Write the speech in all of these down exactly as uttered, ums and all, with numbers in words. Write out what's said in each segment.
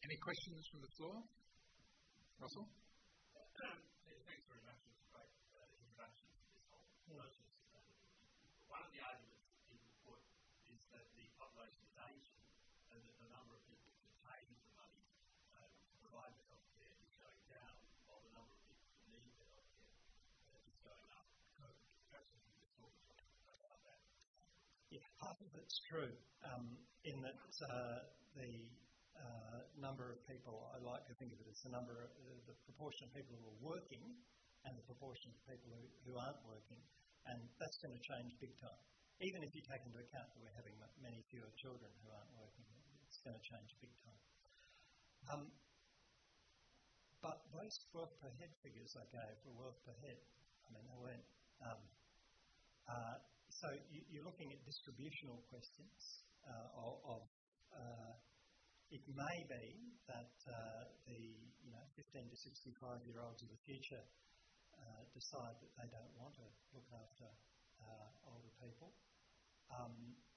Any questions from the floor? Russell? Thanks very much. It's a great uh, introduction to this whole process. One of the arguments that people put is that the population is aging and that the number of people who pay the money uh, to provide the health care is going down, while the number of people who need the health care uh, is going up. So perhaps you can just talk about that. Yeah, half of it's true, um, in that uh, the uh, number of people, I like to think of it as the number, of, uh, the proportion of people who are working and the proportion of people who, who aren't working, and that's going to change big time. Even if you take into account that we're having many fewer children who aren't working, it's going to change big time. Um, but those wealth per head figures I gave were wealth per head. I mean, they weren't. Um, uh, so you, you're looking at distributional questions uh, of. of uh, it may be that uh, the you know fifteen to sixty-five year olds of the future uh, decide that they don't want to look after uh, older people. Um,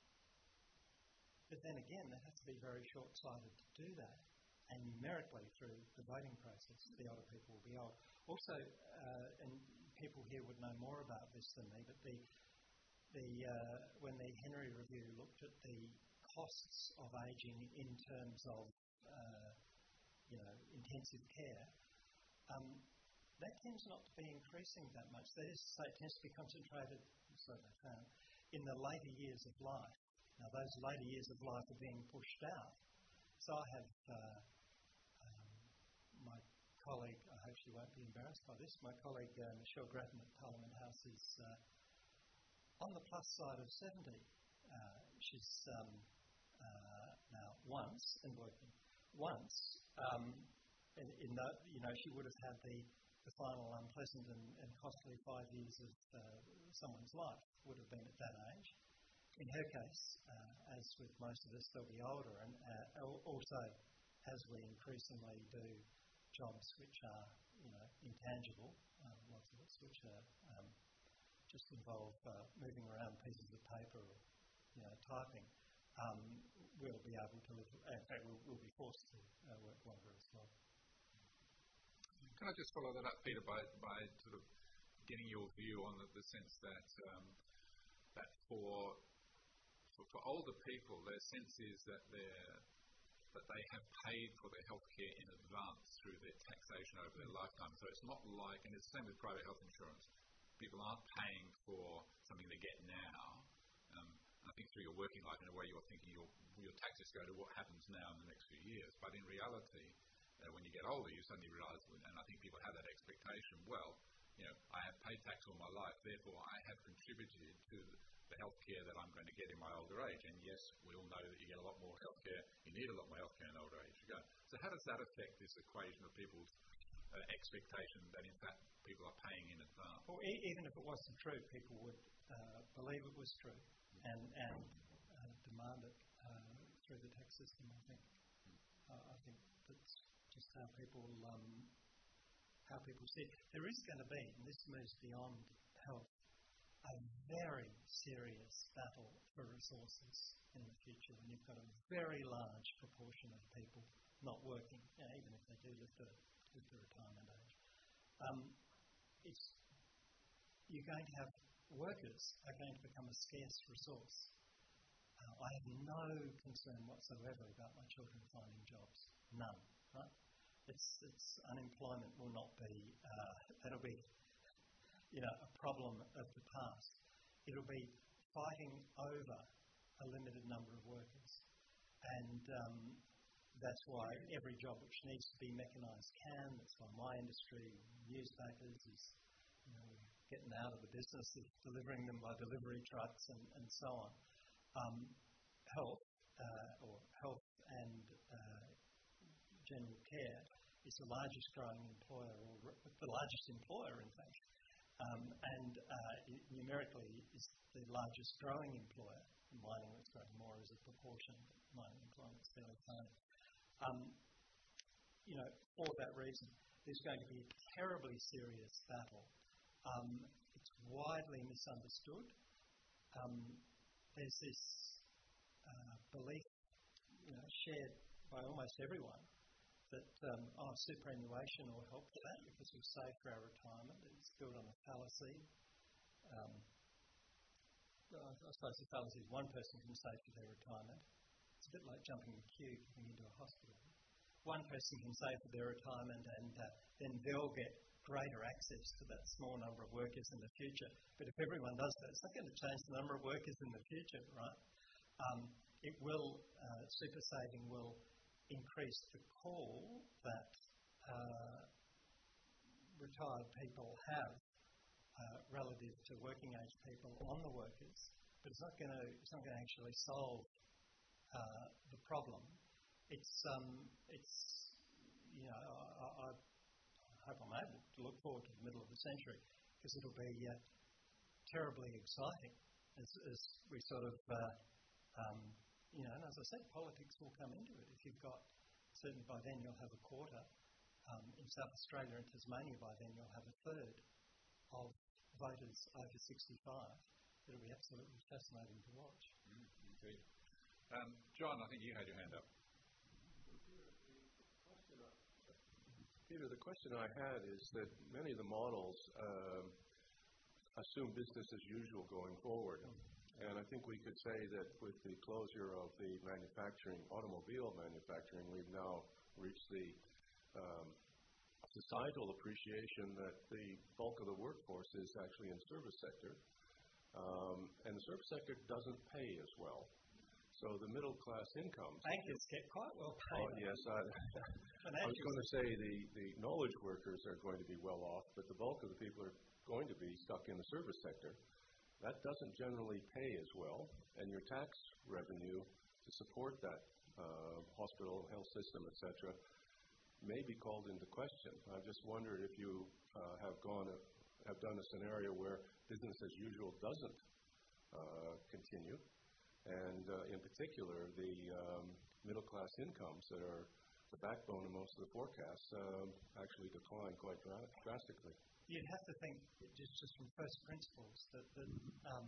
but then again, they have to be very short-sighted to do that. And numerically, through the voting process, the older people will be old. Also, uh, and people here would know more about this than me, but the the uh, when the Henry Review looked at the costs of ageing in terms of uh, you know intensive care, um, that tends not to be increasing that much. That is to say, it tends to be concentrated, so they found, in the later years of life. Now, those later years of life are being pushed out. So I have uh, um, my colleague, I hope she won't be embarrassed by this, my colleague uh, Michelle Grattan at Parliament House is uh, on the plus side of seventy. Uh, she's um, uh, now once, and working once, um, in, in the, you know, she would have had the the final unpleasant and, and costly five years of uh, someone's life would have been at that age. In her case, uh, as with most of us, they'll be older, and uh, also as we increasingly do jobs which are, you know, intangible, uh, lots of us, which are um, just involve uh, moving around pieces of paper or, you know, typing, um, we'll be able to live, in fact, we'll, we'll be forced to uh, work longer as well. Can I just follow that up, Peter, by, by sort of getting your view on the, the sense that um, that for, for for older people, their sense is that they're that they have paid for their healthcare in advance through their taxation over their lifetime. So it's not like, and it's the same with private health insurance. People aren't paying for something they get now. Um, I think through your working life, in a way, you're thinking your your taxes go to what happens now in the next few years. But in reality, Uh, when you get older, you suddenly realise, and I think people have that expectation, well, you know, I have paid tax all my life, therefore I have contributed to the health care that I'm going to get in my older age. And yes, we all know that you get a lot more health care, you need a lot more health care in older age. You go. So how does that affect this equation of people's uh, expectation that in fact people are paying in advance? Well, e- even if it wasn't true, people would uh, believe it was true and, and uh, demand it uh, through the tax system, I think. Uh, I think that's just how people um, how people see it. There is going to be, and this moves beyond health, a very serious battle for resources in the future when you've got a very large proportion of people not working, you know, even if they do live to, live to retirement age. Um, it's, you're going to have workers are going to become a scarce resource. Uh, I have no concern whatsoever about my children finding jobs. None. Right? It's, it's unemployment will not be, uh, that'll be, you know, a problem of the past. It'll be fighting over a limited number of workers. And um, that's why every job which needs to be mechanised can. That's why my industry, newspapers, is, you know, getting out of the business of delivering them by delivery trucks and, and so on. Um, health, uh, or health and uh, general care is the largest growing employer, or the largest employer, in fact, um, and uh, numerically is the largest growing employer. Mining is growing more as a proportion, but mining employment is fairly tiny. Um, you know, for that reason, there's going to be a terribly serious battle. Um, it's widely misunderstood. Um, there's this uh, belief, you know, shared by almost everyone, that um, oh, superannuation will help for that because we'll save for our retirement. It's built on a fallacy. Um, well, I suppose the fallacy is one person can save for their retirement. It's a bit like jumping the queue getting into a hospital. One person can save for their retirement and uh, then they'll get greater access to that small number of workers in the future. But if everyone does that, it's not going to change the number of workers in the future, right? Um, it will, uh, super saving will increase the call that uh, retired people have uh, relative to working age people on the workers, but it's not going to it's not going to actually solve uh, the problem. It's um, it's you know I, I, I hope I'm able to look forward to the middle of the century because it'll be uh, terribly exciting as, as we sort of uh, um, you know, and as I said, politics will come into it. If you've got, certainly by then you'll have a quarter. Um, in South Australia and Tasmania by then you'll have a third of voters over sixty-five. It'll be absolutely fascinating to watch. Mm, indeed. Um, John, I think you had your hand up. Peter, the question I had is that many of the models um, assume business as usual going forward. And I think we could say that with the closure of the manufacturing, automobile manufacturing, we've now reached the um, societal appreciation that the bulk of the workforce is actually in the service sector. Um, and the service sector doesn't pay as well. So the middle class incomes. Bankers get quite well paid. Oh, yes. I, I was going to say the, the knowledge workers are going to be well off, but the bulk of the people are going to be stuck in the service sector. That doesn't generally pay as well, and your tax revenue to support that uh, hospital, health system, et cetera, may be called into question. I just wondered if you uh, have gone, uh, have done a scenario where business as usual doesn't uh, continue, and uh, in particular, the um, middle class incomes that are the backbone of most of the forecasts um, actually decline quite dra- drastically. You'd have to think, just, just from first principles, that, that um,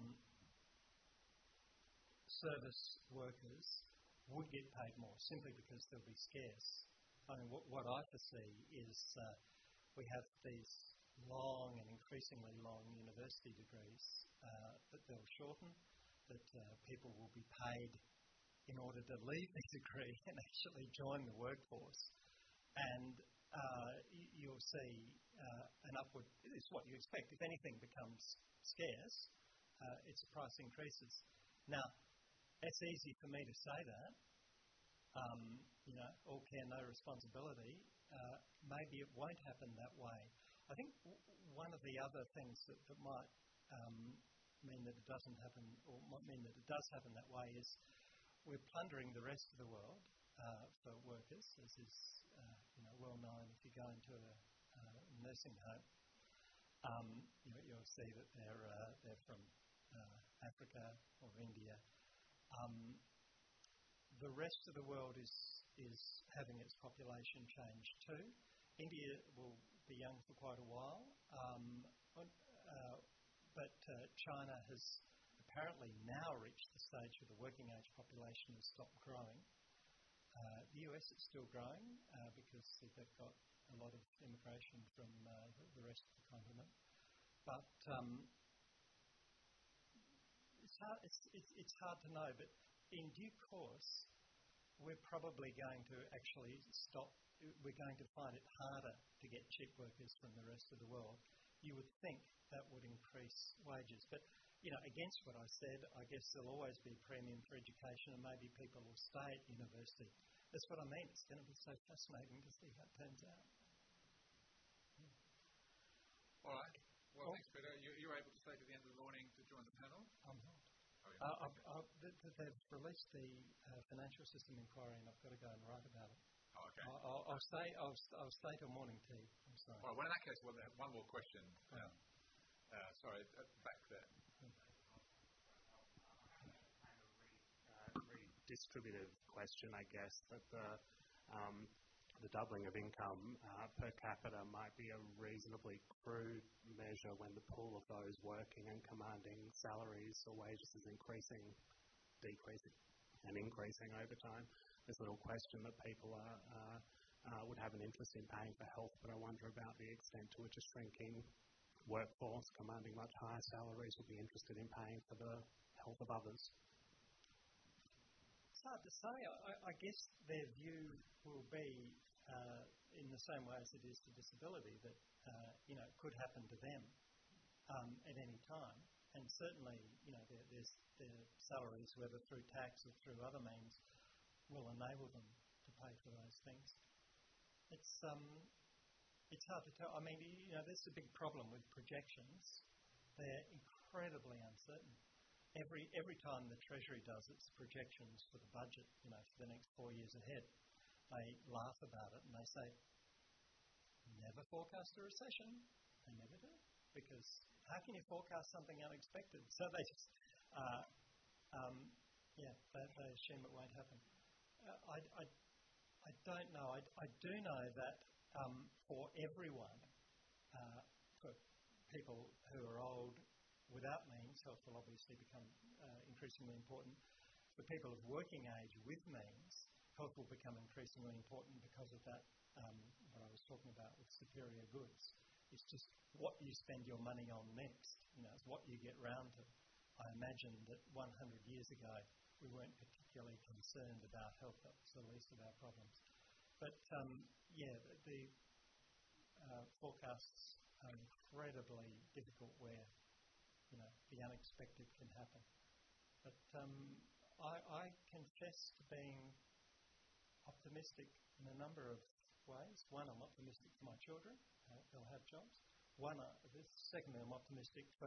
service workers would get paid more simply because they'll be scarce. I mean, what, what I foresee is uh, we have these long and increasingly long university degrees uh, that they'll shorten, that uh, people will be paid in order to leave the degree and actually join the workforce. And uh, you'll see uh, an upward, it's what you expect. If anything becomes scarce, uh, its price increases. Now, it's easy for me to say that. Um, you know, all care, no responsibility. Uh, maybe it won't happen that way. I think w- one of the other things that, that might um, mean that it doesn't happen, or might mean that it does happen that way, is we're plundering the rest of the world uh, for workers, as is uh, you know, well known if you go into a uh, nursing home. Um, you know, you'll see that they're uh, they're from uh, Africa or India. Um, the rest of the world is is having its population change too. India will be young for quite a while, um, uh, but uh, China has apparently now reached the stage where the working age population has stopped growing. Uh, the U S is still growing uh, because they've got a lot of immigration from uh, the, the rest of the continent. But um, it's, hard, it's, it's, it's hard to know, but in due course, we're probably going to actually stop, we're going to find it harder to get cheap workers from the rest of the world. You would think that would increase wages. But, you know, against what I said, I guess there'll always be a premium for education and maybe people will stay at university. That's what I mean. It's going to be so fascinating to see how it turns out. Yeah. All right. Well, oh. Thanks, Peter. You, you were able to stay to the end of the morning to join the panel? I'm not. Oh, yeah. uh, I've, I've, they've released the uh, financial system inquiry and I've got to go and write about it. Oh, okay. I'll, I'll, I'll stay. I'll, I'll stay till morning tea. I'm sorry. All right. Well, in that case, well, one more question. Um, uh, sorry, uh, back there. Distributive question, I guess, that the um, the doubling of income uh, per capita might be a reasonably crude measure when the pool of those working and commanding salaries or wages is increasing, decreasing, and increasing over time. This little question that people are uh, uh, would have an interest in paying for health, but I wonder about the extent to which a shrinking workforce commanding much higher salaries would be interested in paying for the health of others. It's hard to say. I, I guess their view will be uh, in the same way as it is to disability, that uh, you know, it could happen to them um, at any time. And certainly, you know, their, their, their salaries, whether through tax or through other means, will enable them to pay for those things. It's um, it's hard to tell. I mean, you know, there's a big problem with projections. They're incredibly uncertain. Every every time the Treasury does its projections for the budget, you know, for the next four years ahead, they laugh about it and they say, never forecast a recession. They never do. Because how can you forecast something unexpected? So they just, uh, um, yeah, they, they assume it won't happen. Uh, I, I, I don't know. I, I do know that um, for everyone, uh, for people who are old without means, health will obviously become uh, increasingly important. For people of working age with means, health will become increasingly important because of that, um, what I was talking about with superior goods. It's just what you spend your money on next. You know, it's what you get round to. I imagine that one hundred years ago, we weren't particularly concerned about health. That was the least of our problems. But, um, yeah, the, the uh, forecasts are incredibly difficult where, you know, the unexpected can happen. But um, I, I confess to being optimistic in a number of ways. One, I'm optimistic for my children. Uh, they'll have jobs. One, uh, this, secondly, I'm optimistic for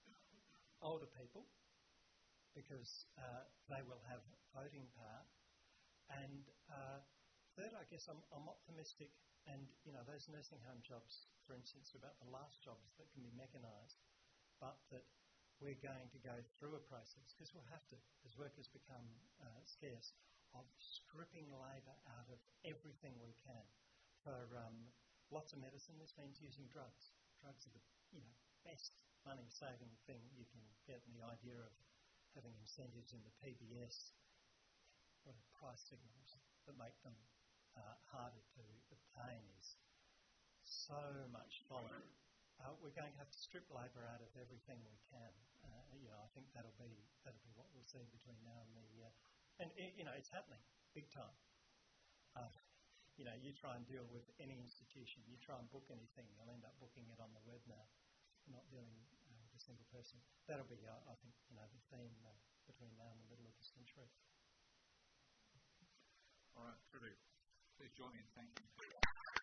older people because uh, they will have voting power. And uh, third, I guess I'm, I'm optimistic, and you know, those nursing home jobs, for instance, are about the last jobs that can be mechanised, but that we're going to go through a process, because we'll have to, as workers become uh, scarce, of stripping labour out of everything we can. For um, lots of medicine, this means using drugs. Drugs are the, you know, best money-saving thing you can get, and the idea of having incentives in the P B S, what are price signals that make them uh, harder to obtain, is so much folly. Uh, we're going to have to strip labour out of everything we can. Uh, you know, I think that'll be that'll be what we'll see between now and the uh, and you know, it's happening big time. Uh, you know, you try and deal with any institution, you try and book anything, you'll end up booking it on the web now, not dealing uh, with a single person. That'll be, uh, I think, you know, the theme uh, between now and the middle of the century. All right, terrific. Please join me in thanking you.